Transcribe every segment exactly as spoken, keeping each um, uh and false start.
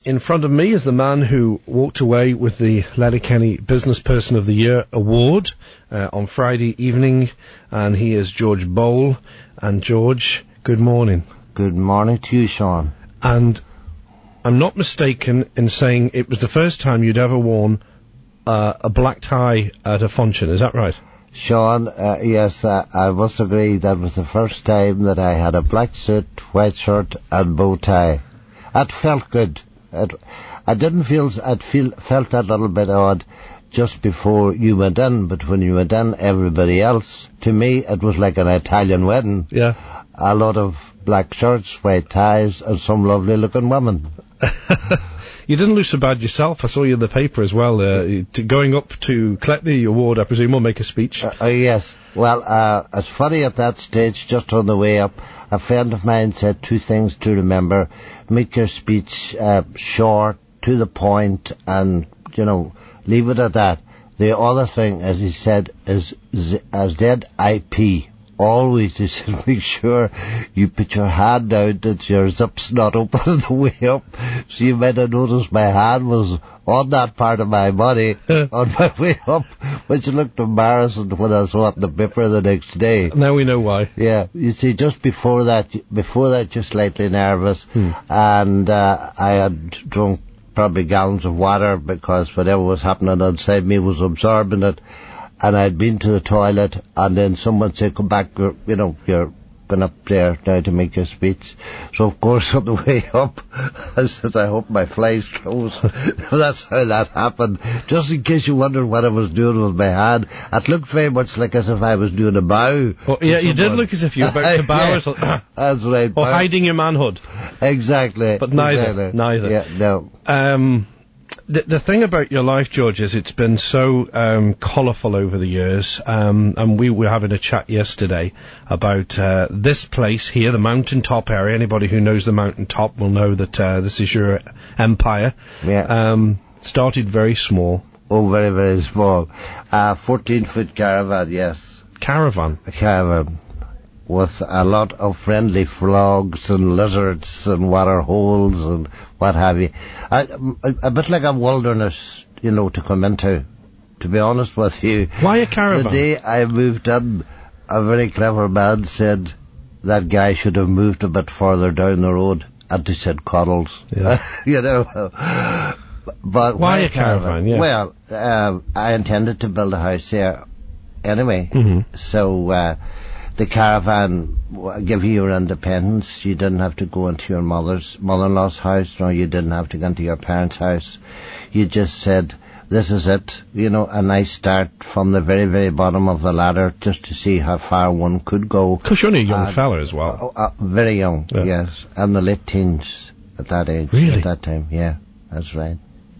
in front of me is the man who walked away with the Letterkenny Business Person of the Year award uh, on Friday evening, and he is George Bowl. And George, good morning. Good morning to you, Sean. And I'm not mistaken in saying it was the first time you'd ever worn uh, a black tie at a function, is that right? Sean, uh, yes, uh, I must agree that was the first time that I had a black suit, white shirt and bow tie. It felt good. It, I didn't feel, I'd feel, felt that little bit odd just before you went in, but when you went in, everybody else, to me, it was like an Italian wedding. Yeah. A lot of black shirts, white ties, and some lovely looking women. You didn't look so bad yourself. I saw you in the paper as well. Uh, to going up to collect the award, I presume, or make a speech. Uh, uh, yes. Well, uh, it's funny at that stage, just on the way up, a friend of mine said two things to remember. Make your speech uh, short, to the point, and, you know, leave it at that. The other thing, as he said, is Z- uh, Z I P. Always, he said, make sure you put your hand out that your zip's not open on the way up. So you might have noticed my hand was on that part of my body on my way up, which looked embarrassing when I saw it in the paper the next day. Now we know why. Yeah, you see, just before that, before that, just slightly nervous, hmm. and uh, I had drunk probably gallons of water because whatever was happening outside me was absorbing it. And I'd been to the toilet, and then someone said, come back, you're, you know, you're going up there now to make your speech. So, of course, on the way up, I said, I hope my fly's closed. That's how that happened. Just in case you wondered what I was doing with my hand, it looked very much like as if I was doing a bow. Oh, yeah, you did look as if you were about to bow yeah, or something. That's right. Or bow. Hiding your manhood. Exactly. But neither, exactly. neither. Yeah, no. Um... The, the thing about your life, George, is it's been so um, colourful over the years, um, and we were having a chat yesterday about uh, this place here, the mountaintop area. Anybody who knows the mountaintop will know that uh, this is your empire. Yeah. Um, started very small. Oh, very, very small. Uh, fourteen-foot caravan, yes. Caravan? A caravan. With a lot of friendly frogs and lizards and water holes and what have you. I, a, a bit like a wilderness, you know, to come into, to be honest with you. Why a caravan? The day I moved in, a very clever man said that guy should have moved a bit further down the road, and he said Coddles. Yeah. You know. But why a caravan? caravan? Yeah. Well, uh, I intended to build a house here anyway. Mm-hmm. So, uh, the caravan gave you your independence. You didn't have to go into your mother's mother-in-law's house, nor you didn't have to go into your parents' house. You just said, this is it. You know, a nice start from the very, very bottom of the ladder just to see how far one could go. Because you're only a young uh, fella as well. Uh, uh, very young, yeah. yes. And the late teens at that age. Really? At that time, yeah, that's right.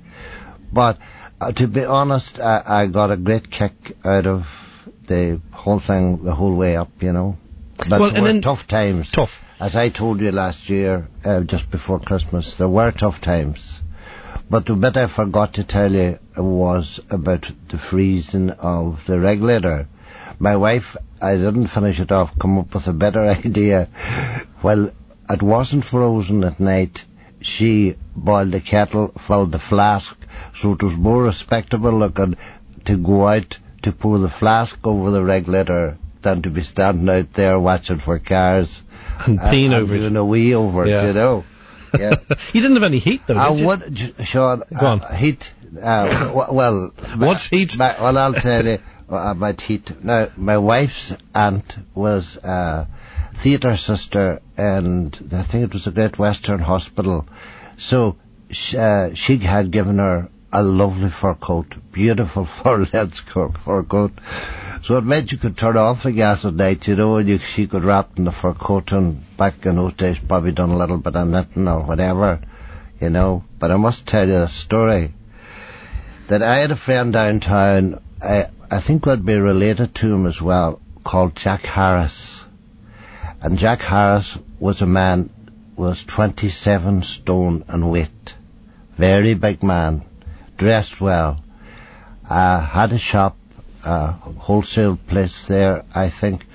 But uh, to be honest, I, I got a great kick out of the whole thing, the whole way up, you know. But well, there were then, tough times. Tough. As I told you last year, uh, just before Christmas, there were tough times. But the bit I forgot to tell you was about the freezing of the regulator. My wife, I didn't finish it off, come up with a better idea. Well, it wasn't frozen at night. She boiled the kettle, filled the flask, so it was more respectable looking to go out to pour the flask over the regulator than to be standing out there watching for cars and peeing and, over and it, doing a wee over yeah. it, you know. Yeah. You didn't have any heat though, I did you? would, Sean. Go on. Uh, heat. Uh, w- well, what's my, heat? My, well, I'll tell you about heat. Now, my wife's aunt was a theatre sister, and I think it was a Great Western Hospital. So she, uh, she had given her a lovely fur coat, beautiful fur lens fur coat. So it meant you could turn off the gas at night, you know, and you, she could wrap in the fur coat, and back in those days probably done a little bit of knitting or whatever, you know. But I must tell you a story, that I had a friend downtown, I, I think would be related to him as well, called Jack Harris. And Jack Harris was a man, was twenty-seven stone in weight. Very big man. Dressed well, uh, had a shop, a wholesale place there, I think.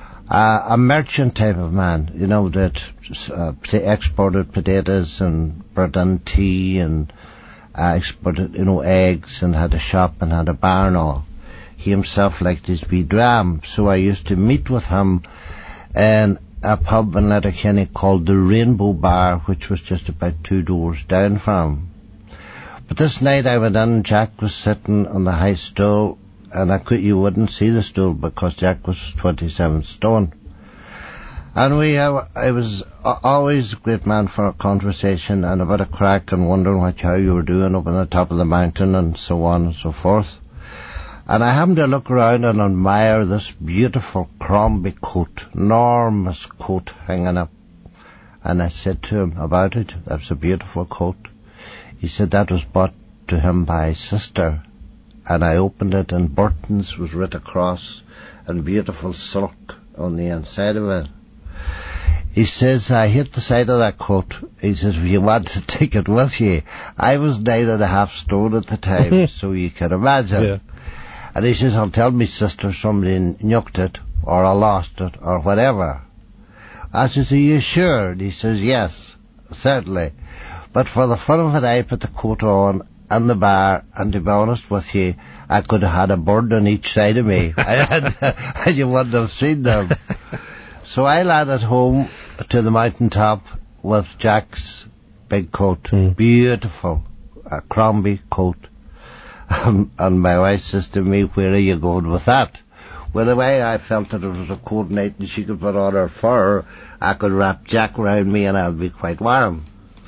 Uh, a merchant type of man, you know, that uh, exported potatoes and brought in tea and uh, exported, you know, eggs and had a shop and had a bar and all. He himself liked his wee dram, so I used to meet with him in a pub in Letterkenny called the Rainbow Bar, which was just about two doors down from him. But this night I went in, Jack was sitting on the high stool, and I could, you wouldn't see the stool because Jack was twenty-seven stone. And we, uh, I was always a great man for a conversation and a bit of crack and wondering what, how you were doing up on the top of the mountain and so on and so forth. And I happened to look around and admire this beautiful Crombie coat, enormous coat hanging up. And I said to him about it, that's a beautiful coat. He said that was bought to him by his sister. And I opened it and Burton's was writ across and beautiful silk on the inside of it. He says, I hate the sight of that coat. He says, if you want to take it with you. I was nine and a half stone at the time, so you can imagine. Yeah. And he says, I'll tell me sister somebody knocked it, or I lost it, or whatever. I says, are you sure? And he says, yes, certainly. But for the fun of it, I put the coat on in the bar, and to be honest with you, I could have had a bird on each side of me, and, and you wouldn't have seen them. So I landed home to the mountaintop with Jack's big coat, mm. beautiful, a Crombie coat. Um, and my wife says to me, where are you going with that? Well, the way I felt that it was a cold night and she could put on her fur, I could wrap Jack around me and I'd be quite warm.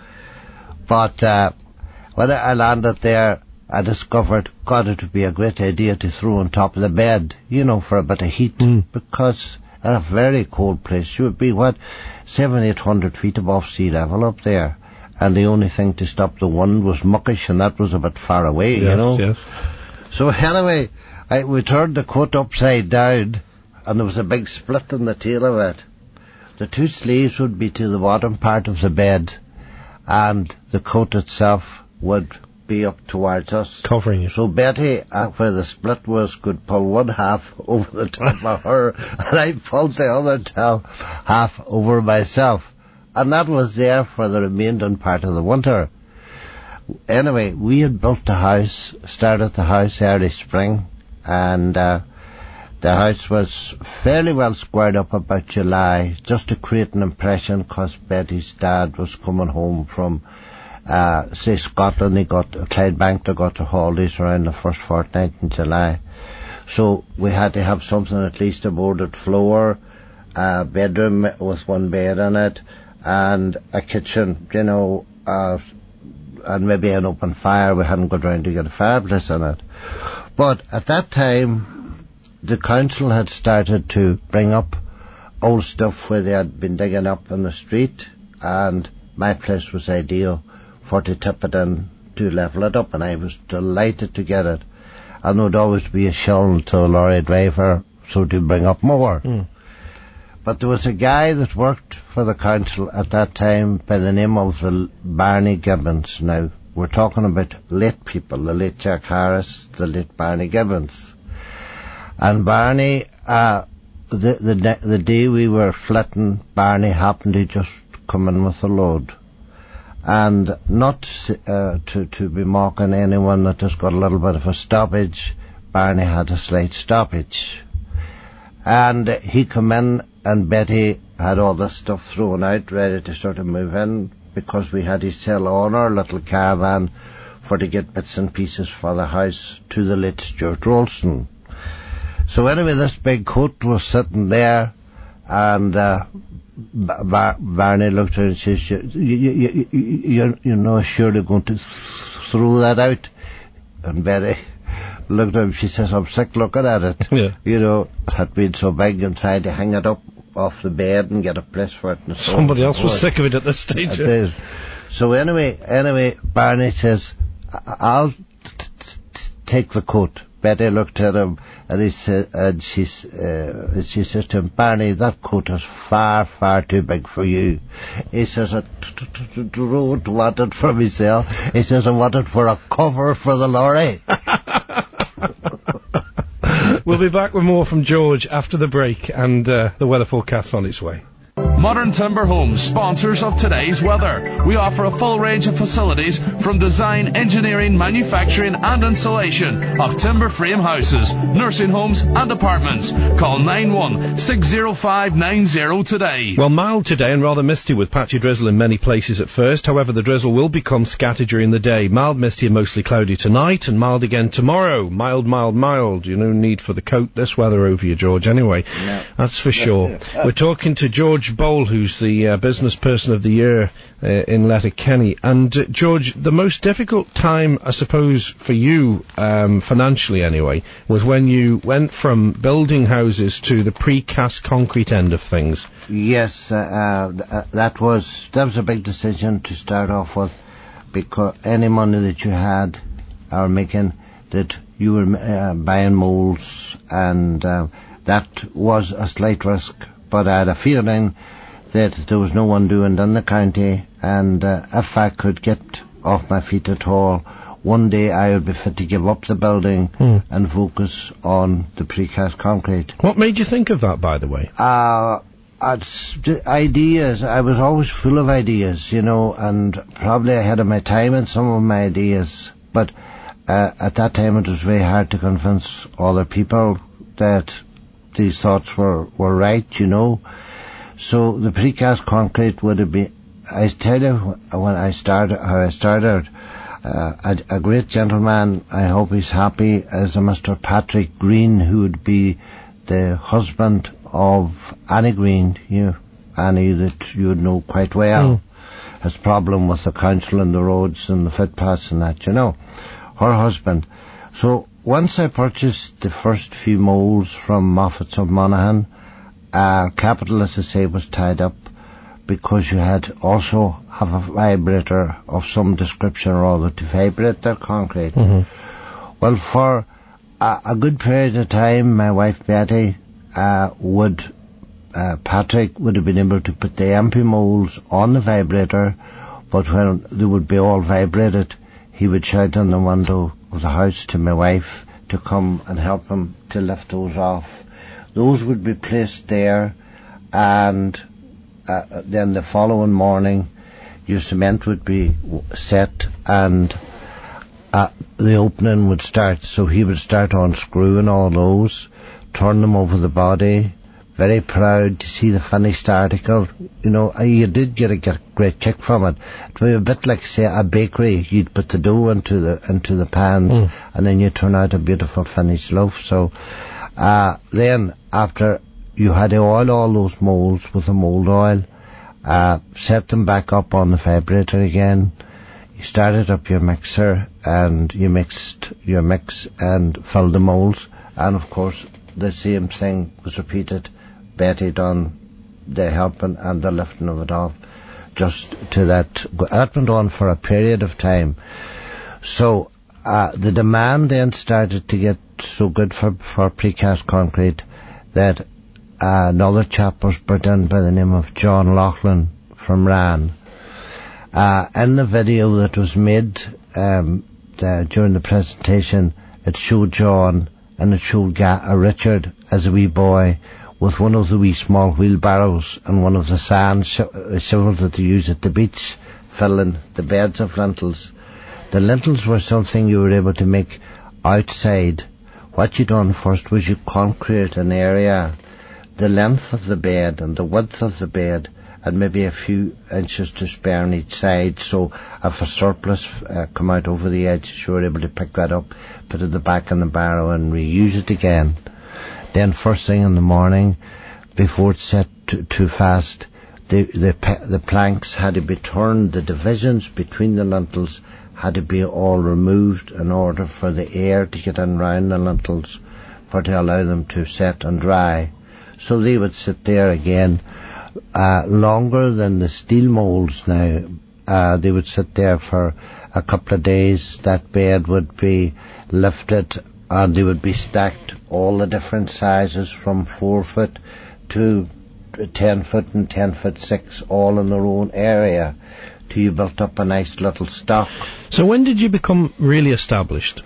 But uh, when I landed there, I discovered, God, it would be a great idea to throw on top of the bed, you know, for a bit of heat, mm. because in a very cold place, you would be, what, seven, eight hundred feet above sea level up there. And the only thing to stop the wind was muckish, and that was a bit far away, yes, you know. Yes. So anyway, I, we turned the coat upside down, and there was a big split in the tail of it. The two sleeves would be to the bottom part of the bed, and the coat itself would be up towards us. Covering you. So Betty, uh, where the split was, could pull one half over the top of her, and I pulled the other top, half over myself. And that was there for the remaining part of the winter. Anyway, we had built the house, started the house early spring, and uh, the house was fairly well squared up about July, just to create an impression, because Betty's dad was coming home from, uh, say, Scotland. He got, Clydebank, they got the holidays around the first fortnight in July. So we had to have something, at least a boarded floor, a bedroom with one bed in it, and a kitchen, you know, uh, and maybe an open fire. We hadn't got round to get a fireplace in it. But at that time, the council had started to bring up old stuff where they had been digging up in the street, and my place was ideal for to tip it in to level it up, and I was delighted to get it. And there would always be a shell to a lorry driver, so to bring up more. Mm. But there was a guy that worked for the council at that time by the name of Barney Gibbons. Now, we're talking about late people, the late Jack Harris, the late Barney Gibbons. And Barney, uh, the, the, the day we were flitting, Barney happened to just come in with a load. And not uh, to, to be mocking anyone that just got a little bit of a stoppage, Barney had a slight stoppage. And he come in, and Betty had all this stuff thrown out, ready to sort of move in, because we had to sell on our little caravan for to get bits and pieces for the house to the late Stuart Rolson. So anyway, this big coat was sitting there, and uh, Bar- Barney looked at her and says, you, you, you, you, you're, you're not surely going to th- throw that out? And Betty looked at him, she says, I'm sick looking at it. Yeah. You know, it had been so big, and tried to hang it up off the bed and get a place for it. And so Somebody else was sick of it at this stage. Yeah. So anyway, anyway, Barney says, I'll t- t- t- take the coat. Betty looked at him, and he said, and she, uh, she says to him, Barney, that coat is far, far too big for you. He says, I don't want it for myself. He says, I want it for a cover for the lorry. We'll be back with more from George after the break, and uh, the weather forecast on its way. Modern Timber Homes, sponsors of today's weather. We offer a full range of facilities from design, engineering, manufacturing and installation of timber frame houses, nursing homes and apartments. Call nine one six zero five nine zero today. Well, mild today and rather misty with patchy drizzle in many places at first. However, the drizzle will become scattered during the day. Mild, misty and mostly cloudy tonight and mild again tomorrow. Mild, mild, mild. You no need for the coat this weather over you, George, anyway. No. That's for sure. We're talking to George Bowl, who's the uh, Business Person of the Year uh, in Letterkenny. And, uh, George, the most difficult time, I suppose, for you, um, financially anyway, was when you went from building houses to the precast concrete end of things. Yes, uh, uh, that was that was a big decision to start off with, because any money that you had or making, that you were uh, buying moulds, and uh, that was a slight risk. But I had a feeling that there was no one doing it in the county, and uh, if I could get off my feet at all, one day I would be fit to give up the building mm. and focus on the precast concrete. What made you think of that, by the way? Uh, ideas. I was always full of ideas, you know, and probably ahead of my time in some of my ideas. But uh, at that time it was very hard to convince other people that these thoughts were, were right, you know. So the precast concrete would have been, I tell you, when I started, how I started, uh, a, a great gentleman, I hope he's happy, is a Mister Patrick Green, who would be the husband of Annie Green, you know, Annie that you would know quite well. Mm. His problem with the council and the roads and the footpaths and that, you know. Her husband. So once I purchased the first few moulds from Moffat's of Monaghan, uh, capital, as I say, was tied up, because you had also have a vibrator of some description or other to vibrate their concrete. Mm-hmm. Well, for a, a good period of time, my wife Betty uh, would, uh, Patrick would have been able to put the empty moulds on the vibrator, but when they would be all vibrated, he would shout on the window of the house to my wife to come and help him to lift those off. Those would be placed there, and uh, then the following morning your cement would be set, and uh, the opening would start. So he would start unscrewing all those, turn them over the body. Very proud to see the finished article. You know, you did get a, get a great kick from it. It was a bit like, say, a bakery. You'd put the dough into the into the pans, mm. and then you turn out a beautiful finished loaf. So uh, then, after you had to oil all those moulds with the mould oil, uh, set them back up on the vibrator again. You started up your mixer, and you mixed your mix and filled the moulds. And, of course, the same thing was repeated. Betty done the helping and the lifting of it off, just to that. That went on for a period of time. So uh, the demand then started to get so good for, for precast concrete that uh, another chap was brought in by the name of John Loughlin from Rann. Uh, in the video that was made um, the, during the presentation, it showed John and it showed Ga- uh, Richard as a wee boy with one of the wee small wheelbarrows and one of the sand sh- uh, shovels that they use at the beach, filling the beds of lintels. The lintels were something you were able to make outside. What you done first was you concrete an area, the length of the bed and the width of the bed, and maybe a few inches to spare on each side, so if a surplus uh, come out over the edge, you were able to pick that up, put it at the back in the barrow and reuse it again. Then first thing in the morning, before it's set too, too fast, the, the the planks had to be turned, the divisions between the lintels had to be all removed in order for the air to get in round the lintels, for to allow them to set and dry. So they would sit there again, uh, longer than the steel moulds now. Uh, they would sit there for a couple of days. That bed would be lifted, and they would be stacked, all the different sizes from four foot to ten foot and ten foot six, all in their own area, till you built up a nice little stock. So when did you become really established?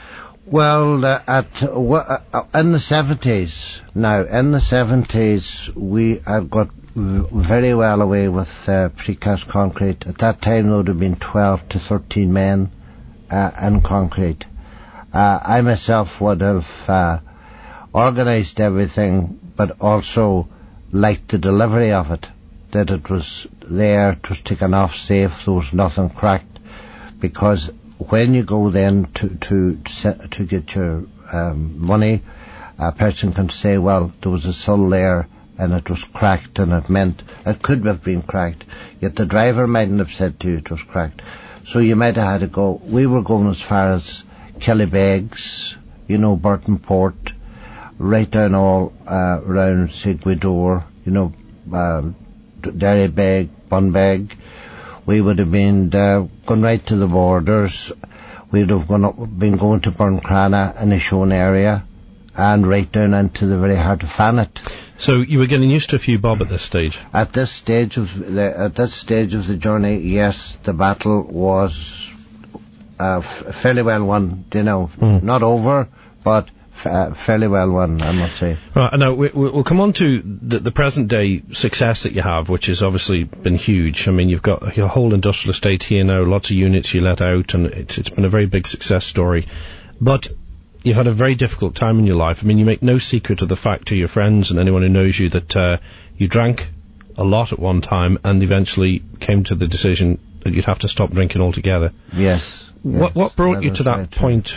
Well, uh, at uh, in the seventies. Now, in the seventies, we had got very well away with uh, precast concrete. At that time there would have been twelve to thirteen men uh, in concrete. Uh, I myself would have uh, organised everything, but also liked the delivery of it, that it was there, it was taken off safe, there was nothing cracked, because when you go then to to to get your um, money, a person can say, well, there was a sill there and it was cracked, and it meant it could have been cracked, yet the driver mightn't have said to you it was cracked. So you might have had to go. We were going as far as Kellybegs, you know, Burton Port, right down all uh, around Sigwydor, you know, um, Derrybeg, Bunbeg. We would have been uh, gone right to the borders. We'd have gone up, been going to Burncrana in the Shone area, and right down into the very heart of Fanet. So you were getting used to a few bob at this stage? At this stage of the, at this stage of the journey, yes, the battle was uh, f- fairly well won, you know. Mm. Not over, but f- uh, fairly well won, I must say. Right, now we, we'll come on to the, the present day success that you have, which has obviously been huge. I mean, you've got your whole industrial estate here now, lots of units you let out, and it's, it's been a very big success story. But you've had a very difficult time in your life. I mean, you make no secret of the fact to your friends and anyone who knows you that uh, you drank a lot at one time and eventually came to the decision that you'd have to stop drinking altogether. Yes. What yes, what brought that you to that right point?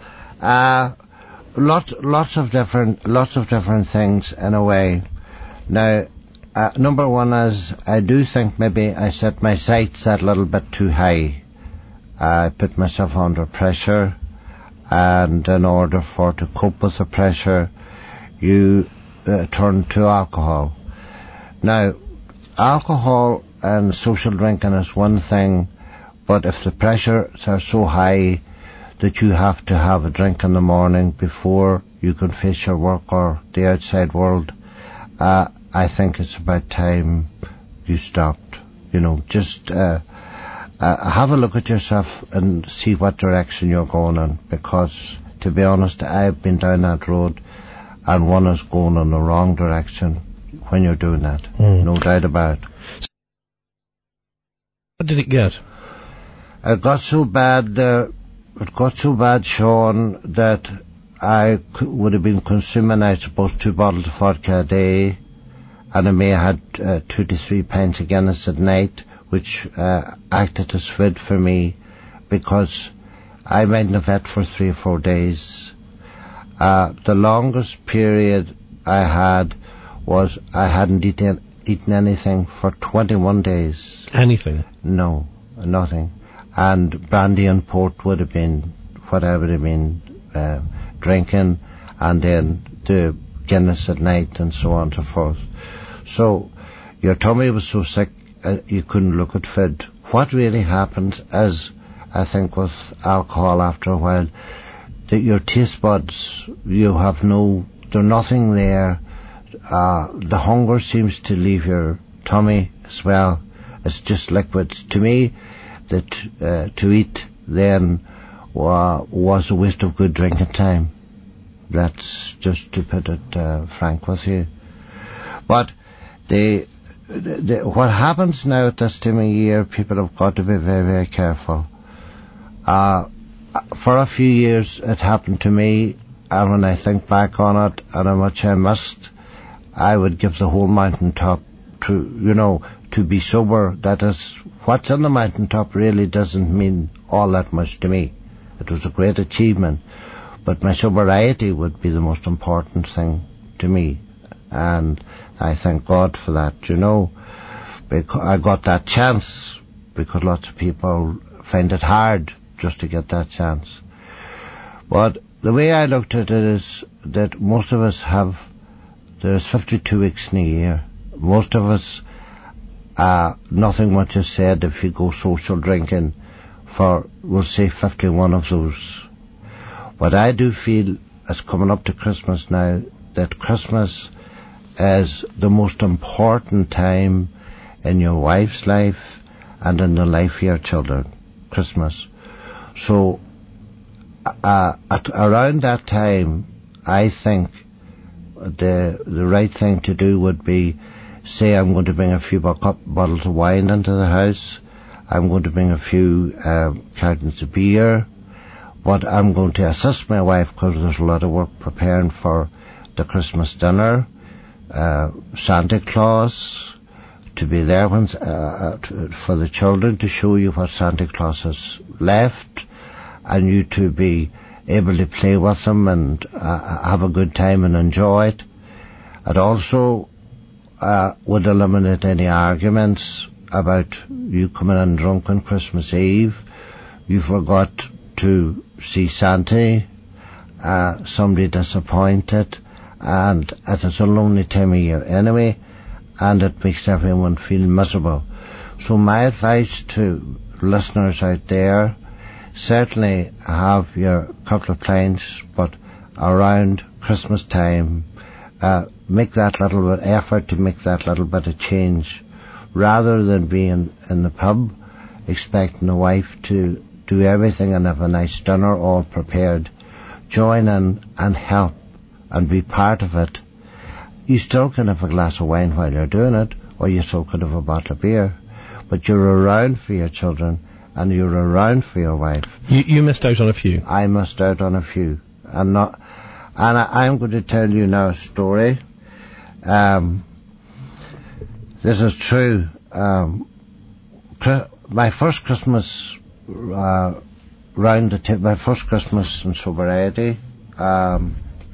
Uh, lots, lots of different, lots of different things in a way. Now, uh, number one is, I do think maybe I set my sights a little bit too high. I put myself under pressure, and in order for to cope with the pressure, you uh, turn to alcohol. Now, alcohol and social drinking is one thing, but if the pressures are so high that you have to have a drink in the morning before you can face your work or the outside world, uh, I think it's about time you stopped. You know, just uh, uh, have a look at yourself and see what direction you're going in, because, to be honest, I've been down that road, and one is going in the wrong direction when you're doing that. Mm. No doubt about it. What did it get? It got so bad, uh, it got so bad, Sean, that I c- would have been consuming, I suppose, two bottles of vodka a day, and I may have had uh, two to three pints of Guinness at night, which uh, acted as food for me, because I mightn't have had for three or four days. Uh, the longest period I had was I hadn't eaten, eaten anything for twenty-one days. Anything? No, nothing. And brandy and port would have been what I would have been uh, drinking, and then the Guinness at night and so on and so forth. So your tummy was so sick uh, you couldn't look at food. What really happens is, I think with alcohol after a while, that your taste buds, you have no, there's nothing there. Uh, the hunger seems to leave your tummy as well. It's just liquids. To me, that uh, to eat then uh, was a waste of good drinking time. That's just to put it uh, frank with you. But the, the, the what happens now at this time of year, people have got to be very, very careful. Uh, for a few years it happened to me, and when I think back on it and how much I missed, I would give the whole mountaintop to, you know, to be sober. That is, what's on the mountaintop really doesn't mean all that much to me. It was a great achievement, but my sobriety would be the most important thing to me, and I thank God for that, you know, because I got that chance, because lots of people find it hard just to get that chance. But the way I looked at it is that most of us have, there's fifty-two weeks in a year. Most of us, uh, nothing much is said if you go social drinking for, we'll say, fifty-one of those. But I do feel, it's coming up to Christmas now, that Christmas is the most important time in your wife's life and in the life of your children. Christmas. So, uh, at around that time, I think the the right thing to do would be say I'm going to bring a few bo- bottles of wine into the house, I'm going to bring a few uh, cartons of beer, but I'm going to assist my wife because there's a lot of work preparing for the Christmas dinner, uh, Santa Claus, to be there when, uh, to, for the children to show you what Santa Claus has left, and you to be able to play with them and uh, have a good time and enjoy it. It also uh, would eliminate any arguments about you coming in drunk on Christmas Eve, you forgot to see Santa, uh, somebody disappointed, and it is a lonely time of year anyway, and it makes everyone feel miserable. So my advice to listeners out there, certainly have your couple of pints, but around Christmas time, uh, make that little bit effort to make that little bit of change, rather than being in the pub, expecting the wife to do everything and have a nice dinner all prepared. Join in and help and be part of it. You still can have a glass of wine while you're doing it, or you still could have a bottle of beer, but you're around for your children and you're around for your wife. You, you missed out on a few. I missed out on a few. I'm not, and I, I'm going to tell you now a story. Um, this is true. Um, my first Christmas uh, round the table, my first Christmas in sobriety, um,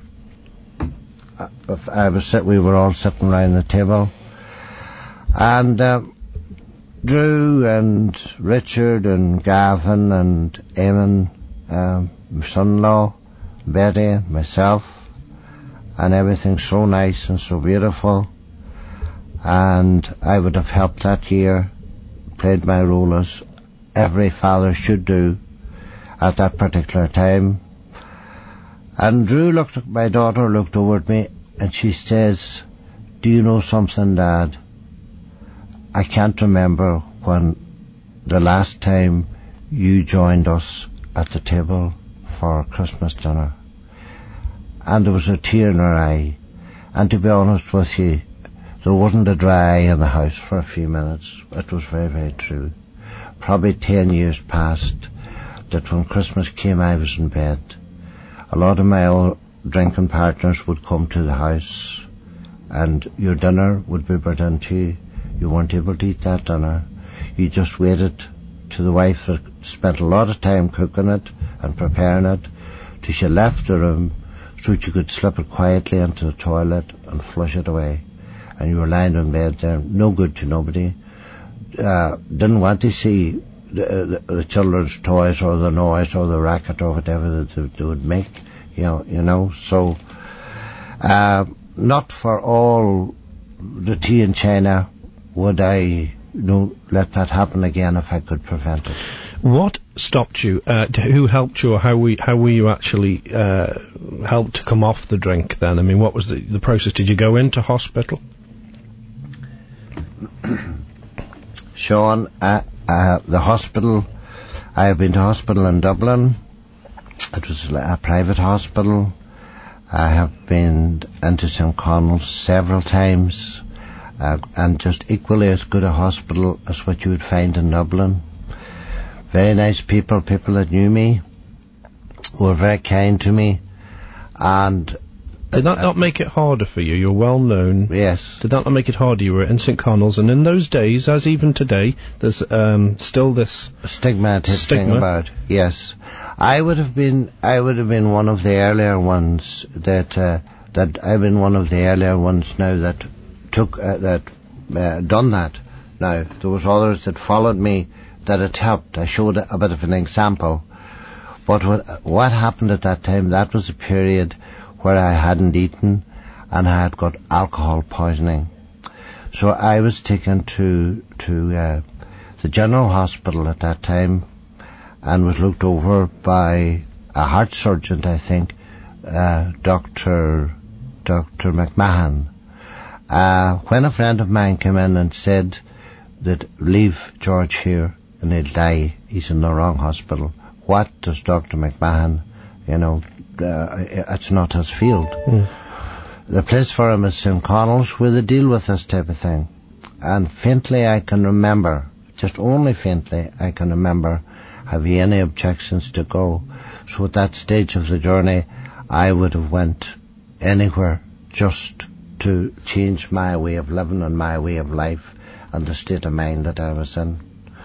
I was sit, we were all sitting round the table, and um, Drew and Richard and Gavin and Eamon, um, my son-in-law, Betty, myself, and everything so nice and so beautiful. And I would have helped that year, played my role as every father should do at that particular time. And Drew looked at my daughter, looked over at me, and she says, "Do you know something, Dad? I can't remember when the last time you joined us at the table for Christmas dinner." And there was a tear in her eye. And to be honest with you, there wasn't a dry eye in the house for a few minutes. It was very, very true. Probably ten years passed that when Christmas came I was in bed. A lot of my old drinking partners would come to the house and your dinner would be brought into you. You weren't able to eat that dinner. You just waited to the wife that spent a lot of time cooking it and preparing it till she left the room so that you could slip it quietly into the toilet and flush it away. And you were lying in bed there, no good to nobody. Uh, didn't want to see the, the, the children's toys or the noise or the racket or whatever that they, they would make, you know, you know. So, uh, not for all the tea in China would I, you know, let that happen again if I could prevent it. What stopped you? Uh, who helped you, or how were, how were you actually uh, helped to come off the drink then? I mean, what was the, the process? Did you go into hospital? Sean, uh, uh, the hospital, I have been to hospital in Dublin. It was a private hospital. I have been into Saint Connell's several times, uh, and just equally as good a hospital as what you would find in Dublin. Very nice people, people that knew me, were very kind to me, and did that uh, not make it harder for you? You're well known. Yes. Did that not make it harder? You were in Saint Connell's, and in those days, as even today, there's um, still this stigma, stigma about. Yes, I would have been. I would have been one of the earlier ones that uh, that I've been one of the earlier ones now that took uh, that uh, done that. Now there was others that followed me that it helped. I showed a bit of an example, but what, what happened at that time? That was a period where I hadn't eaten and I had got alcohol poisoning. So I was taken to to uh, the General Hospital at that time and was looked over by a heart surgeon, I think, uh, Doctor Doctor McMahon. Uh, when a friend of mine came in and said that leave George here and he'll die, he's in the wrong hospital. What does Doctor McMahon, you know, uh, it's not his field. Mm. the place for him is Saint Connell's, where they deal with this type of thing. And faintly I can remember, just only faintly I can remember, have you any objections to go? So at that stage of the journey, I would have went anywhere just to change my way of living and my way of life and the state of mind that I was in.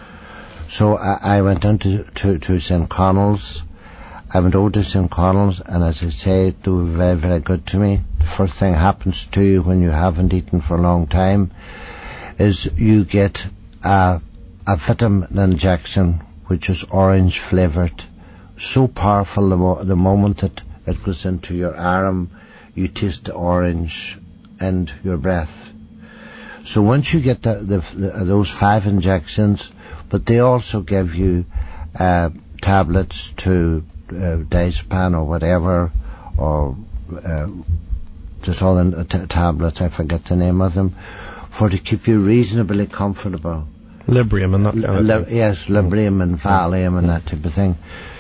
So I, I went into to, to Saint Connell's. I went over to Saint Connell's, and as I say, they were very, very good to me. The first thing happens to you when you haven't eaten for a long time is you get a, a vitamin injection which is orange flavoured. So powerful the, mo- the moment that it goes into your arm, you taste the orange in your breath. So once you get the, the, the, those five injections, but they also give you uh, tablets to uh, diazepam or whatever, or uh, there's all the t- tablets, I forget the name of them, for to keep you reasonably comfortable. Librium and that kind of Li- thing. Yes, Librium and Valium and that type of thing.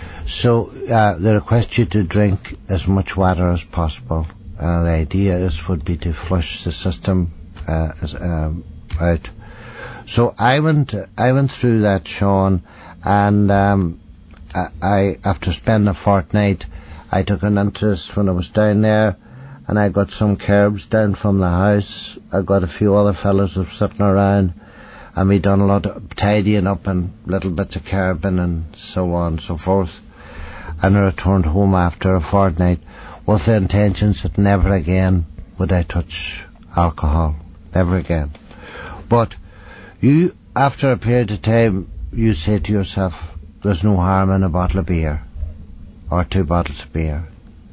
So uh, they request you to drink as much water as possible. Uh, the idea is would be to flush the system uh, as, um, out. So I went, I went through that, Sean, and um, I, I, after spending a fortnight, I took an interest when I was down there, and I got some curbs down from the house. I got a few other fellows who were sitting around, and we done a lot of tidying up and little bits of curbing and so on and so forth. And I returned home after a fortnight with the intentions that never again would I touch alcohol. Never again. But you, after a period of time, you say to yourself, there's no harm in a bottle of beer, or two bottles of beer.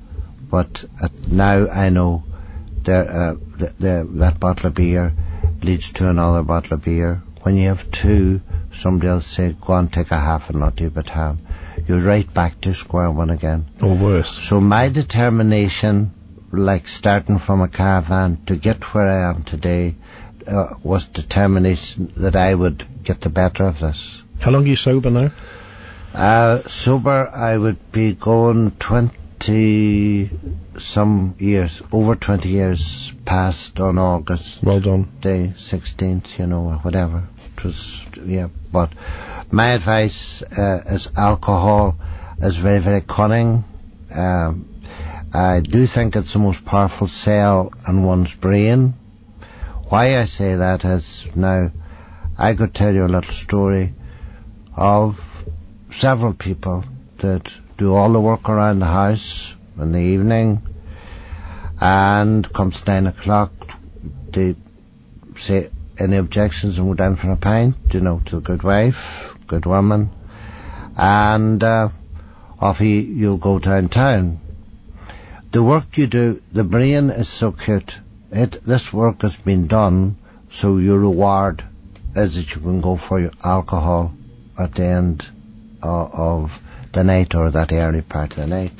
But uh, now I know there, uh, the, the, that bottle of beer leads to another bottle of beer. When you have two, somebody else say, go on, take a half and not do but harm. You're right back to square one again. Or worse. So my determination, like starting from a caravan to get where I am today, uh, was determination that I would get the better of this. How long are you sober now? Uh, sober, I would be going twenty some years, over twenty years past on August. Well done. Day sixteenth, you know, or whatever. It was, yeah, but my advice uh, is alcohol is very, very cunning. Um, I do think it's the most powerful cell in one's brain. Why I say that is, now, I could tell you a little story of several people that do all the work around the house in the evening, and comes nine o'clock, they say any objections and go down for a pint, you know, to a good wife, good woman, and uh, off you, you'll go downtown. The work you do, the brain is so cute. It, this work has been done, so your reward is that you can go for your alcohol at the end uh, of the night, or that early part of the night.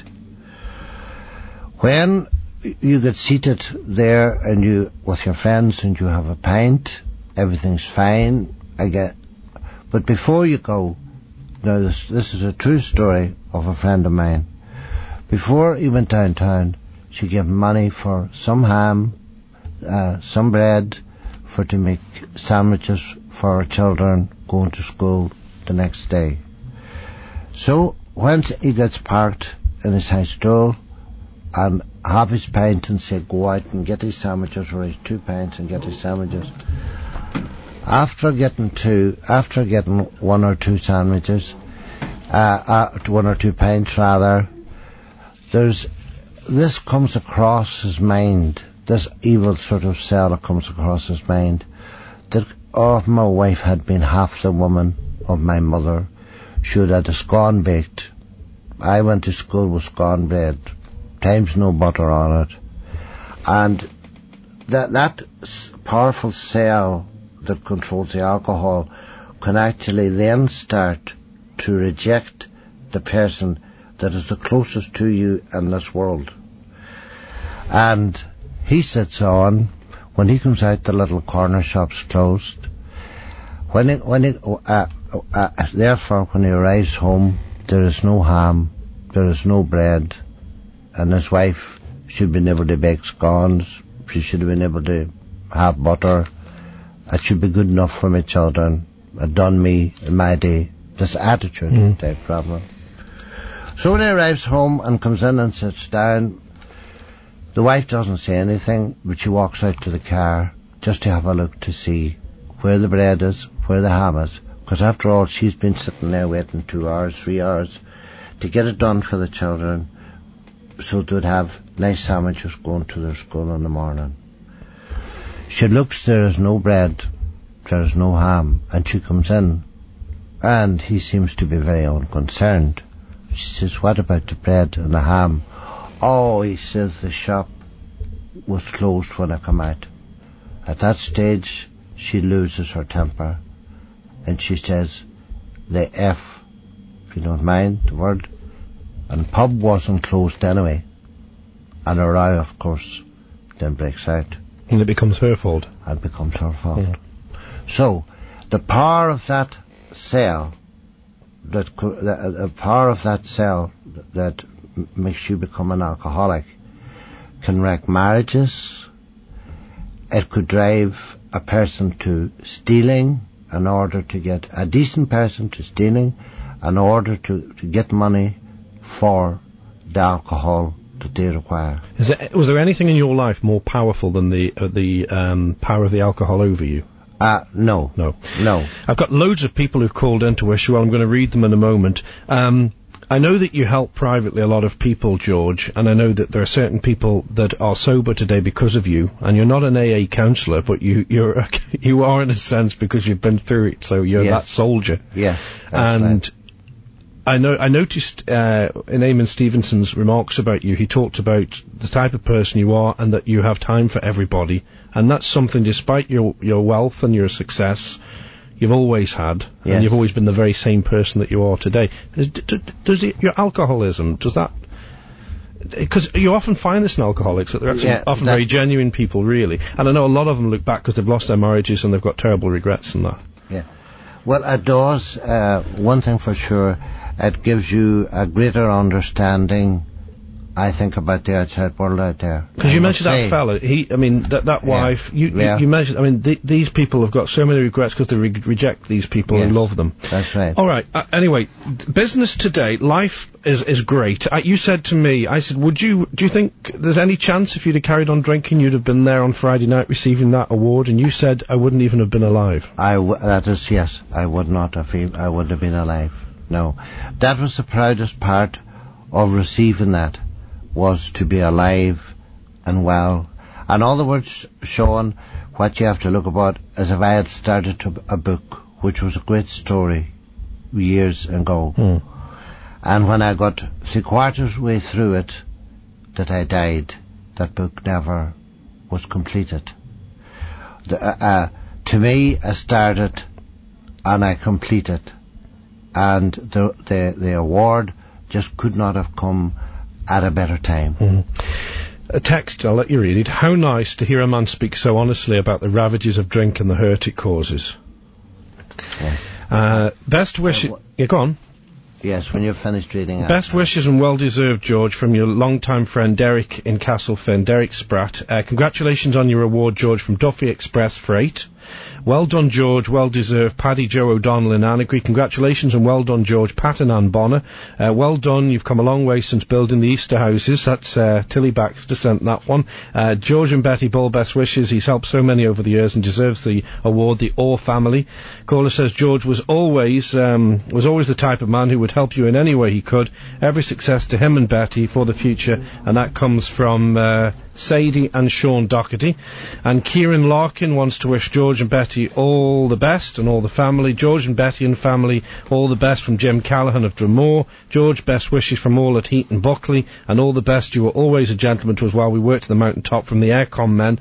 When you get seated there and you with your friends and you have a pint, everything's fine. I get, but before you go, now this this is a true story of a friend of mine. Before he went downtown, she gave him money for some ham, uh, some bread, for to make sandwiches for her children going to school the next day. So once he gets parked in his high stool and have his pint and say go out and get his sandwiches, or his two pints and get his sandwiches. After getting two, after getting one or two sandwiches, uh, uh, one or two pints rather, there's, this comes across his mind, this evil sort of cell that comes across his mind, that oh, if my wife had been half the woman of my mother, she would have had a scone baked. I went to school with scone bread, times no butter on it. And that, that powerful cell that controls the alcohol can actually then start to reject the person that is the closest to you in this world. And he sits on, when he comes out, the little corner shop's closed. When he, when he, uh, uh, therefore, when he arrives home, there is no ham, there is no bread, and his wife, She'd been able to bake scones. She should have been able to have butter. It should be good enough for my children. It done me in my day. This attitude mm. type problem. So when he arrives home and comes in and sits down, the wife doesn't say anything, but she walks out to the car just to have a look to see where the bread is, where the ham is. Because after all, she's been sitting there waiting two hours, three hours to get it done for the children so they'd have nice sandwiches going to their school in the morning. She looks, there is no bread, there is no ham, and she comes in, and he seems to be very unconcerned. She says, what about the bread and the ham? Oh, he says, the shop was closed when I come out. At that stage, she loses her temper, and she says, the F, if you don't mind the word, and pub wasn't closed anyway. And a row, of course, then breaks out. And it becomes her fault. And becomes her fault. Mm. So, the power of that cell, that the, the power of that cell that m- makes you become an alcoholic, can wreck marriages. It could drive a person to stealing in order to get a decent person to stealing in order to, to get money for the alcohol that they require. Is there, was there anything in your life more powerful than the uh, the um, power of the alcohol over you? Uh, no. No. No. I've got loads of people who've called in to wish you well. I'm going to read them in a moment. Um, I know that you help privately a lot of people, George, and I know that there are certain people that are sober today because of you, and you're not an A A counsellor, but you, you're, you are in a sense because you've been through it, so you're yes. that soldier. Yes. And right. I know, I noticed, uh, in Eamon Stevenson's remarks about you, he talked about the type of person you are and that you have time for everybody, and that's something, despite your, your wealth and your success, you've always had, yes. and you've always been the very same person that you are today. Does, does it, your alcoholism, does that... Because you often find this in alcoholics, that they're actually yeah, often that very genuine people, really. And I know a lot of them look back because they've lost their marriages and they've got terrible regrets and that. Yeah. Well, it does, uh, one thing for sure, it gives you a greater understanding, I think, about the outside world out there. Because you mentioned say, that fella, he, I mean, that that yeah, wife, you, yeah. you, you mentioned, I mean, th- these people have got so many regrets because they re- reject these people yes, and love them. That's right. All right, uh, anyway, business today, life is is great. Uh, you said to me, I said, would you, do you think there's any chance if you'd have carried on drinking, you'd have been there on Friday night receiving that award? And you said, I wouldn't even have been alive. I w- that is, yes, I would not have been, I wouldn't have been alive. No. That was the proudest part of receiving that, was to be alive and well. In other words, Sean, what you have to look about is if I had started to a book, which was a great story years ago, hmm. and when I got three quarters way through it, that I died, that book never was completed. The, uh, uh, to me, I started and I completed, and the, the, the award just could not have come at a better time. Mm-hmm. A text, I'll let you read it. How nice to hear a man speak so honestly about the ravages of drink and the hurt it causes. Yeah. Uh, best wishes... Uh, yeah, go on. Yes, when you're finished reading it. Best wishes and well-deserved, George, from your long-time friend Derek in Castlefin, Derek Spratt. Uh, congratulations on your award, George, from Duffy Express Freight. Well done, George. Well deserved. Paddy Joe O'Donnell in Annagry. Congratulations and well done, George. Pat and Ann Bonner. Uh, well done. You've come a long way since building the Easter houses. That's uh, Tilly Baxter sent that one. Uh, George and Betty Ball, best wishes. He's helped so many over the years and deserves the award. The Orr family. Caller says George was always um, was always the type of man who would help you in any way he could. Every success to him and Betty for the future, and that comes from uh, Sadie and Sean Doherty. And Kieran Larkin wants to wish George and Betty all the best and all the family. George and Betty and family, all the best from Jim Callahan of Drumore. George, best wishes from all at Heaton Buckley, and all the best. You were always a gentleman to us while we worked at the mountaintop. From the aircon men.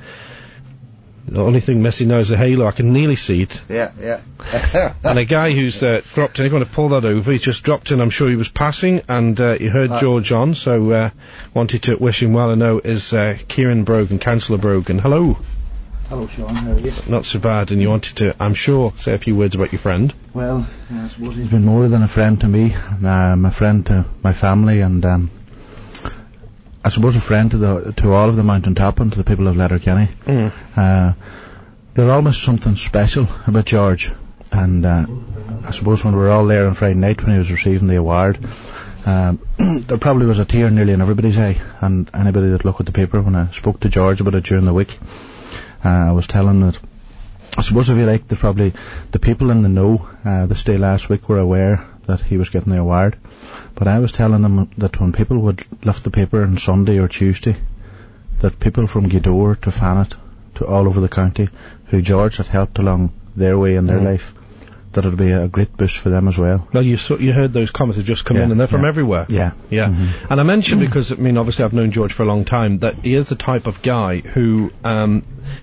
The only thing missing now is a halo. I can nearly see it. Yeah, yeah. And a guy who's uh, dropped in, if you want to pull that over, he just dropped in. I'm sure he was passing, and uh, he heard uh, George on, so uh, wanted to wish him well. I know is uh, Kieran Brogan, Councillor Brogan. Hello. Hello, Sean. How are you? Not so bad. And you wanted to, I'm sure, say a few words about your friend. Well, I suppose he's been more than a friend to me. Um, a friend to my family, and um, I suppose, a friend to the to all of the Mountaintop and to the people of Letterkenny. Mm. Uh, there's almost something special about George, and uh, I suppose when we were all there on Friday night when he was receiving the award, um, there probably was a tear nearly in everybody's eye, and anybody that looked at the paper when I spoke to George about it during the week, uh, I was telling that I suppose, if you like, the probably the people in the know uh, this day last week were aware that he was getting the award, but I was telling them that when people would lift the paper on Sunday or Tuesday, that people from Gweedore to Fanet to all over the county who George had helped along their way in their mm. life, that it would be a great boost for them as well. Well, you saw, you heard those comments have just come yeah, in, and they're yeah. from everywhere. Yeah. Yeah. Mm-hmm. And I mentioned, because, I mean, obviously I've known George for a long time, that he is the type of guy who, um,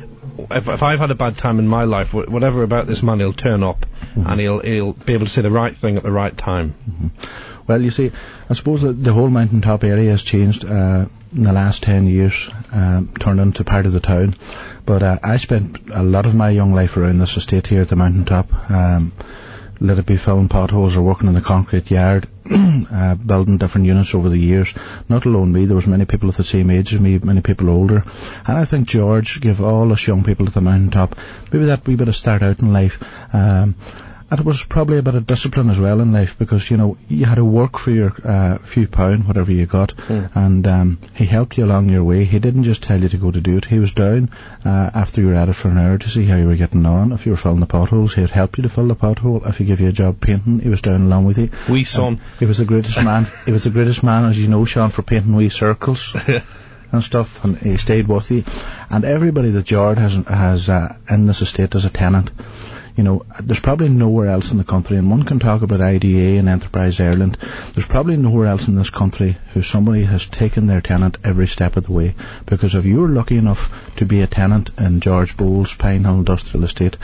if, if I've had a bad time in my life, wh- whatever about this man, he'll turn up, mm-hmm. and he'll he'll be able to say the right thing at the right time. Mm-hmm. Well, you see, I suppose that the whole Mountaintop area has changed uh, in the last ten years, um, turned into part of the town. But uh, I spent a lot of my young life around this estate here at the Mountaintop. Um, let it be filling potholes or working in the concrete yard, uh, building different units over the years. Not alone me, there was many people of the same age as me, many people older. And I think George gave all us young people at the Mountaintop maybe that wee bit of start out in life. Um, and it was probably a bit of discipline as well in life, because, you know, you had to work for your uh, few pound, whatever you got, mm. and um, he helped you along your way. He didn't just tell you to go to do it. He was down uh, after you were at it for an hour to see how you were getting on. If you were filling the potholes, he'd help you to fill the pothole. If he gave you a job painting, he was down along with you. Wee son. He was the greatest man. He was the greatest man, as you know, Sean, for painting wee circles and stuff, and he stayed with you. And everybody that George has, has uh, in this estate as a tenant, you know, there's probably nowhere else in the country, and one can talk about I D A and Enterprise Ireland, there's probably nowhere else in this country who somebody has taken their tenant every step of the way. Because if you were lucky enough to be a tenant in George Bowles Pinehill Industrial Estate,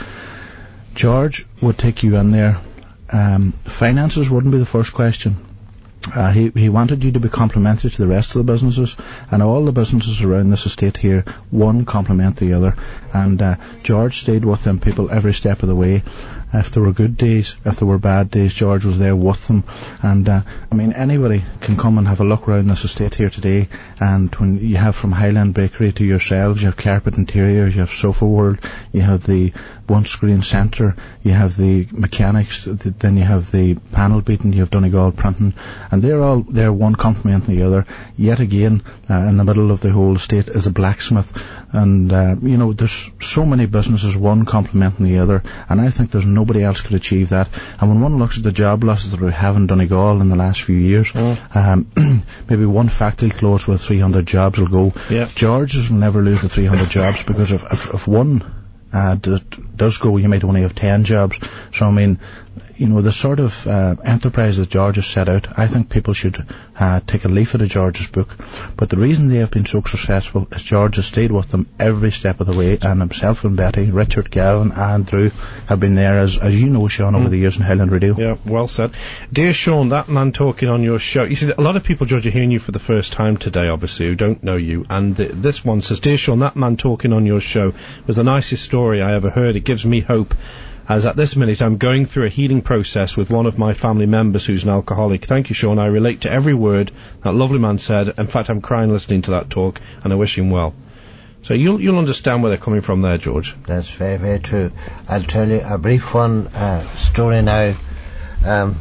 George would take you in there. Um, finances wouldn't be the first question. Uh, he, he wanted you to be complementary to the rest of the businesses, and all the businesses around this estate here, one complement the other, and uh, George stayed with them people every step of the way. If there were good days, if there were bad days, George was there with them. And uh, I mean, anybody can come and have a look around this estate here today, and when you have from Highland Bakery to yourselves, you have Carpet Interiors, you have Sofa World, you have the One Screen Centre, you have the mechanics, then you have the panel beating, you have Donegal Printing, and they're all they're one complementing the other. Yet again, uh, in the middle of the whole estate is a blacksmith, and uh, you know, there's so many businesses, one complementing the other, and I think there's nobody else could achieve that. And when one looks at the job losses that we have in Donegal in the last few years, mm. um, maybe one factory closed with three hundred jobs will go. Yeah. George's will never lose the three hundred jobs, because if, if, if one uh, d- does go, you might only have ten jobs. So I mean, you know, the sort of uh, enterprise that George has set out, I think people should uh, take a leaf out of George's book. But the reason they have been so successful is George has stayed with them every step of the way, and himself and Betty, Richard, Gavin, Andrew have been there, as as you know, Sean, over mm. the years in Highland Radio. Yeah, well said. Dear Sean, that man talking on your show, you see, a lot of people, George, are hearing you for the first time today, obviously, who don't know you, and uh, this one says, Dear Sean, that man talking on your show was the nicest story I ever heard. It gives me hope, as at this minute I'm going through a healing process with one of my family members who's an alcoholic. Thank you, Sean. I relate to every word that lovely man said. In fact, I'm crying listening to that talk, and I wish him well. So you'll you'll understand where they're coming from there, George. That's very, very true. I'll tell you a brief one uh, story now. Um,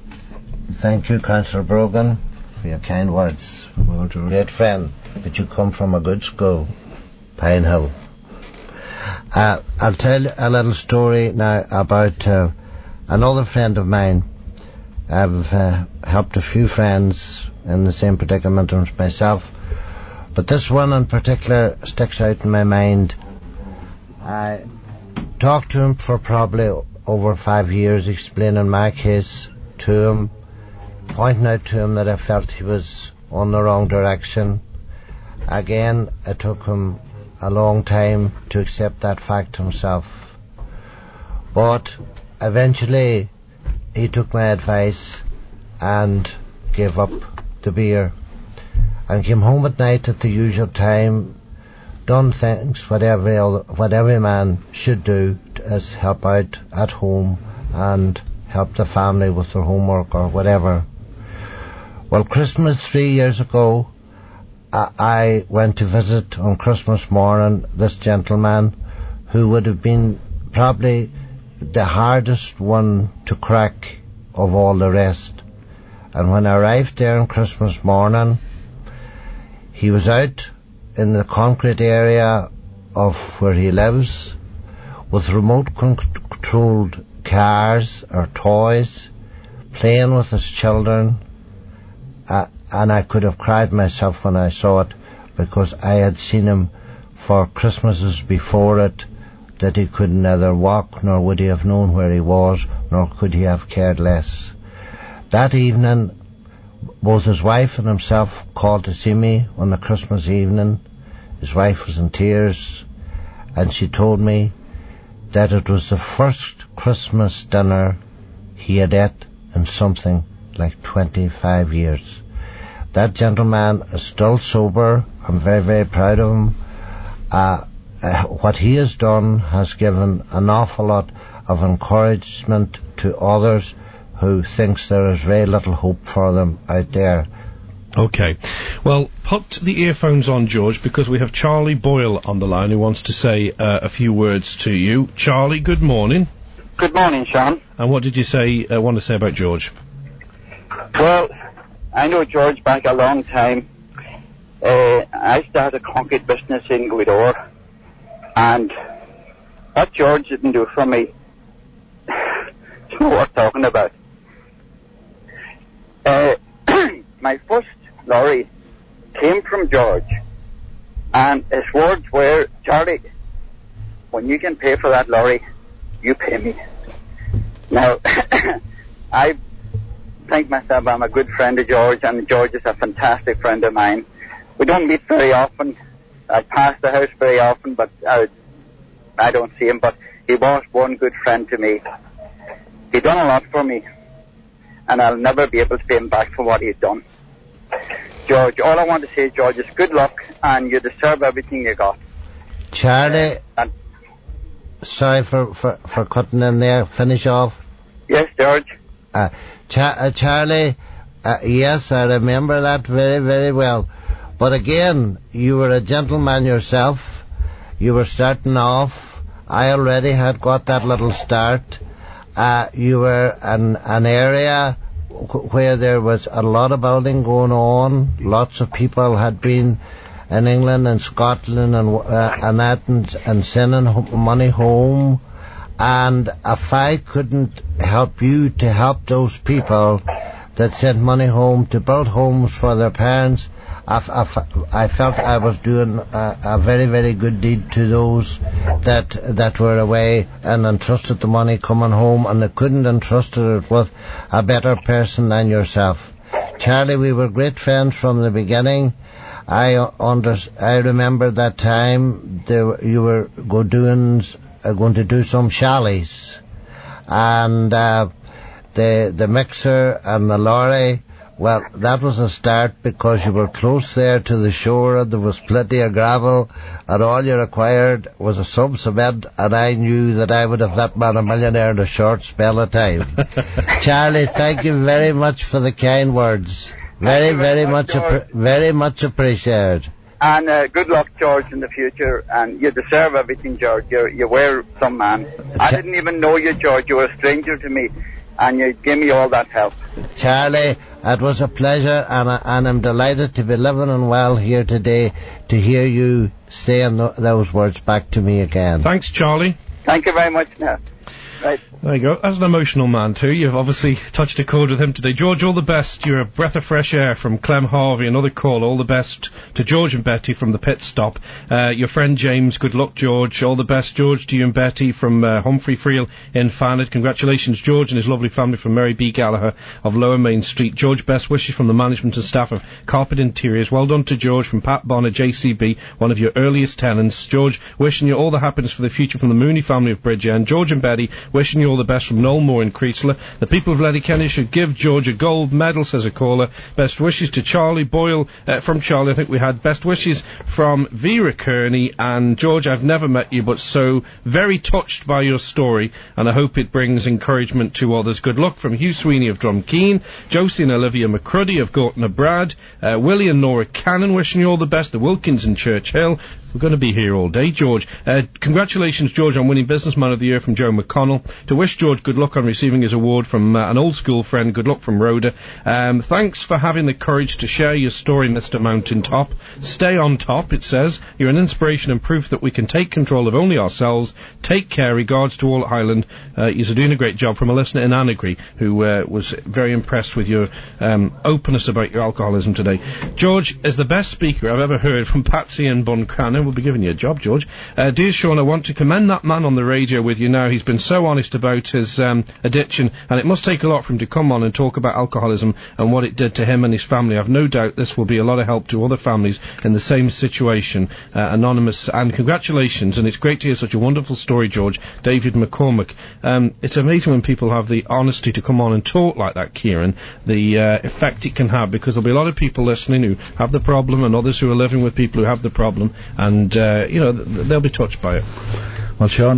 thank you, Councillor Brogan, for your kind words. Well, George. Great friend, that you come from a good school, Pinehill. Uh, I'll tell a little story now about uh, another friend of mine. I've uh, helped a few friends in the same predicament as myself, but this one in particular sticks out in my mind. I talked to him for probably over five years, explaining my case to him, pointing out to him that I felt he was on the wrong direction. Again, it took him a long time to accept that fact himself, but eventually he took my advice and gave up the beer and came home at night at the usual time, done things what every, other, what every man should do, as help out at home and help the family with their homework or whatever. Well, Christmas three years ago, I, I went to visit on Christmas morning this gentleman who would have been probably the hardest one to crack of all the rest. And when I arrived there on Christmas morning, he was out in the concrete area of where he lives with remote controlled cars or toys, playing with his children, uh, and I could have cried myself when I saw it, because I had seen him for Christmases before it that he could neither walk nor would he have known where he was, nor could he have cared less. That evening, both his wife and himself called to see me on the Christmas evening. His wife was in tears, and she told me that it was the first Christmas dinner he had ate in something like twenty-five years. That gentleman is still sober. I'm very, very proud of him. Uh, uh, what he has done has given an awful lot of encouragement to others who thinks there is very little hope for them out there. Okay. Well, put the earphones on, George, because we have Charlie Boyle on the line who wants to say uh, a few words to you. Charlie, good morning. Good morning, Sean. And what did you say? Uh, want to say about George? Well, I know George back a long time. Uh, I started a concrete business in Gweedore, and what George didn't do for me, it's not worth talking about. Uh, my first lorry came from George, and his words were, Charlie, when you can pay for that lorry, you pay me. Now, I think myself I'm a good friend of George, and George is a fantastic friend of mine. We don't meet very often. I pass the house very often, but I, I don't see him, but he was one good friend to me. He done a lot for me, and I'll never be able to pay him back for what he's done. George, all I want to say, George, is good luck, and you deserve everything you got. Charlie, uh, sorry for, for, for cutting in there. Finish off. Yes, George. Uh, Cha- uh, Charlie, uh, yes, I remember that very, very well. But again, you were a gentleman yourself. You were starting off. I already had got that little start. Uh, you were in an area where there was a lot of building going on. Lots of people had been in England and Scotland and uh, and that and, and sending money home. And if I couldn't help you to help those people that sent money home to build homes for their parents, I, I, I felt I was doing a, a very, very good deed to those that that were away and entrusted the money coming home, and they couldn't entrust it with a better person than yourself. Charlie, we were great friends from the beginning. I under, I remember that time there, you were go doing, uh, going to do some chalets, and uh, the the mixer and the lorry. Well, that was a start because you were close there to the shore and there was plenty of gravel, and all you required was a sub cement, and I knew that I would have that man a millionaire in a short spell of time. Charlie, thank you very much for the kind words. Very, very, very much, appre- very much appreciated. And uh, good luck, George, in the future. And you deserve everything, George. You're, you were some man. I didn't even know you, George. You were a stranger to me, and you gave me all that help. Charlie, it was a pleasure, and, I, and I'm delighted to be living and well here today to hear you saying th- those words back to me again. Thanks, Charlie. Thank you very much now. Right. There you go. As an emotional man, too, you've obviously touched a chord with him today. George, all the best. You're a breath of fresh air from Clem Harvey. Another call. All the best to George and Betty from the pit stop. Uh, your friend James, good luck, George. All the best, George, to you and Betty from uh, Humphrey Friel in Fanet. Congratulations, George and his lovely family from Mary B. Gallagher of Lower Main Street. George, best wishes from the management and staff of Carpet Interiors. Well done to George from Pat Bonner, J C B, one of your earliest tenants. George, wishing you all the happiness for the future from the Mooney family of Bridgend. George and Betty, Wishing you all the best from Noel Moore in Creasler. The people of Letterkenny should give George a gold medal, says a caller. Best wishes to Charlie Boyle uh, from Charlie. I think we had best wishes from Vera Kearney. And George, I've never met you, but so very touched by your story, and I hope it brings encouragement to others. Good luck from Hugh Sweeney of Drumkeen, Josie and Olivia McCruddy of Gorton Brad, uh, Willie and Nora Cannon wishing you all the best, the Wilkins in Churchill. We're going to be here all day, George. Uh, congratulations, George, on winning Businessman of the Year from Joe McConnell. To wish George good luck on receiving his award from uh, an old school friend. Good luck from Rhoda. Um, thanks for having the courage to share your story, Mister Mountaintop. Stay on top, it says. You're an inspiration and proof that we can take control of only ourselves. Take care. Regards to all at Highland. Uh, you're doing a great job, from a listener in Annagry, who uh, was very impressed with your um, openness about your alcoholism today. George is the best speaker I've ever heard, from Patsy and Buncrana. We'll be giving you a job, George. Uh, dear Sean, I want to commend that man on the radio with you now. He's been so honest about his um, addiction, and it must take a lot for him to come on and talk about alcoholism and what it did to him and his family. I've no doubt this will be a lot of help to other families in the same situation. Uh, anonymous, and congratulations, and it's great to hear such a wonderful story, George. David McCormick. Um, it's amazing when people have the honesty to come on and talk like that, Kieran, the uh, effect it can have, because there'll be a lot of people listening who have the problem, and others who are living with people who have the problem, and uh, you know, th- they'll be touched by it. Well, Sean,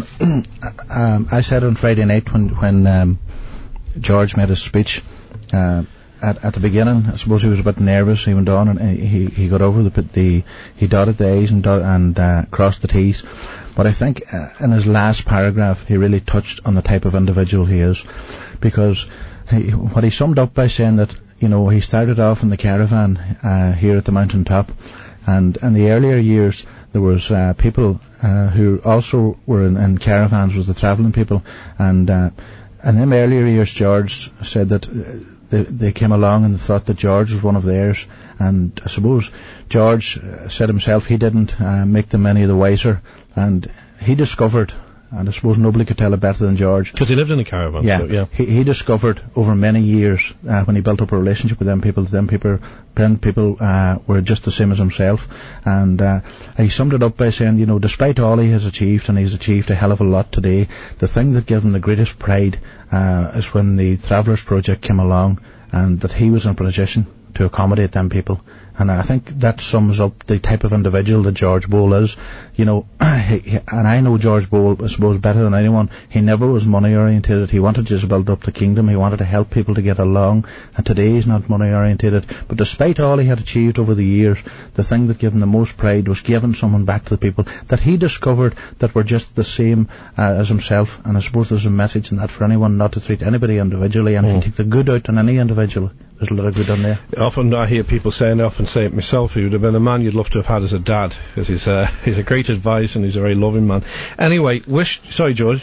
um, I said on Friday night when when um, George made his speech, uh, at, at the beginning, I suppose he was a bit nervous. He went on and he he got over the the he dotted the A's and dot, and uh, crossed the T's. But I think uh, in his last paragraph, he really touched on the type of individual he is, because he, what he summed up by saying that, you know, he started off in the caravan uh, here at the mountaintop, and in the earlier years there was uh, people uh, who also were in, in caravans with the travelling people, and uh, in them earlier years George said that uh, they, they came along and thought that George was one of theirs, and I suppose George uh, said himself he didn't uh, make them any the wiser, and he discovered, and I suppose nobody could tell it better than George. Because he lived in a caravan. Yeah, so, yeah. He, he discovered over many years, uh, when he built up a relationship with them people, them people, them people uh, were just the same as himself, and uh, he summed it up by saying, you know, despite all he has achieved, and he's achieved a hell of a lot today, the thing that gave him the greatest pride uh, is when the Travellers Project came along, and that he was in a position to accommodate them people. And I think that sums up the type of individual that George Bowl is. You know, he, he, and I know George Bowl, I suppose, better than anyone. He never was money orientated. He wanted to just build up the kingdom. He wanted to help people to get along. And today he's not money orientated. But despite all he had achieved over the years, the thing that gave him the most pride was giving someone back to the people that he discovered that were just the same uh, as himself. And I suppose there's a message in that for anyone, not to treat anybody individually, and mm. if you take the good out in any individual, there's a lot of good on there. Often I hear people say, and I often say it myself, he would have been a man you'd love to have had as a dad, because he's, uh, he's a great advice and he's a very loving man. Anyway, wish... Sorry, George.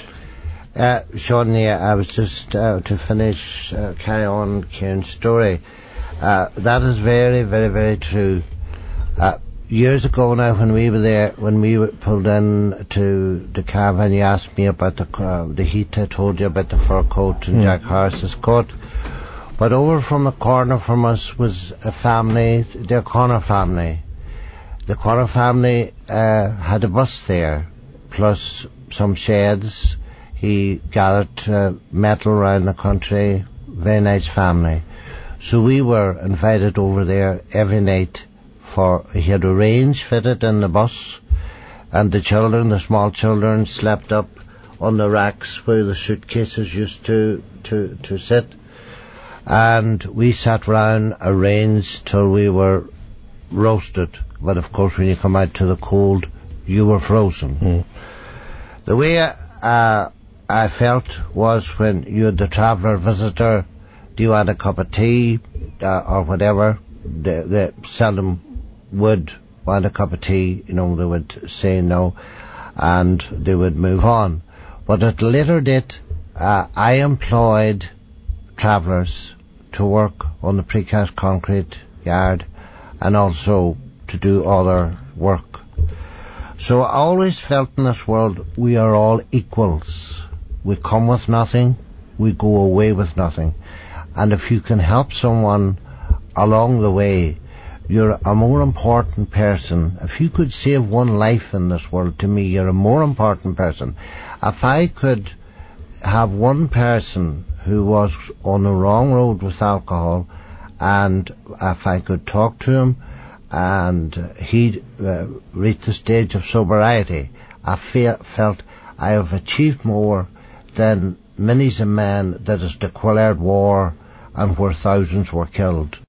Uh, Sean, yeah, I was just uh, to finish, uh, carry on Kieran's story. Uh, that is very, very, very true. Uh, years ago now, when we were there, when we were pulled in to the caravan, you asked me about the uh, the heat. I told you about the fur coat and mm. Jack Harris's coat. But over from the corner from us was a family, the O'Connor family. The O'Connor family uh, had a bus there, plus some sheds. He gathered uh, metal around the country. Very nice family. So we were invited over there every night for, he had a range fitted in the bus, and the children, the small children, slept up on the racks where the suitcases used to, to, to sit. And we sat round a range till we were roasted. But of course when you come out to the cold, you were frozen. Mm. The way uh, I felt was when you had the traveller visitor, do you want a cup of tea uh, or whatever, they, they seldom would want a cup of tea, you know, they would say no and they would move on. But at a later date, uh, I employed travellers to work on the precast concrete yard and also to do other work. So I always felt in this world we are all equals. We come with nothing, we go away with nothing. And if you can help someone along the way, you're a more important person. If you could save one life in this world, to me, you're a more important person. If I could have one person who was on the wrong road with alcohol, and if I could talk to him and he uh, reached the stage of sobriety, I fe- felt I have achieved more than many's a man that has declared war and where thousands were killed.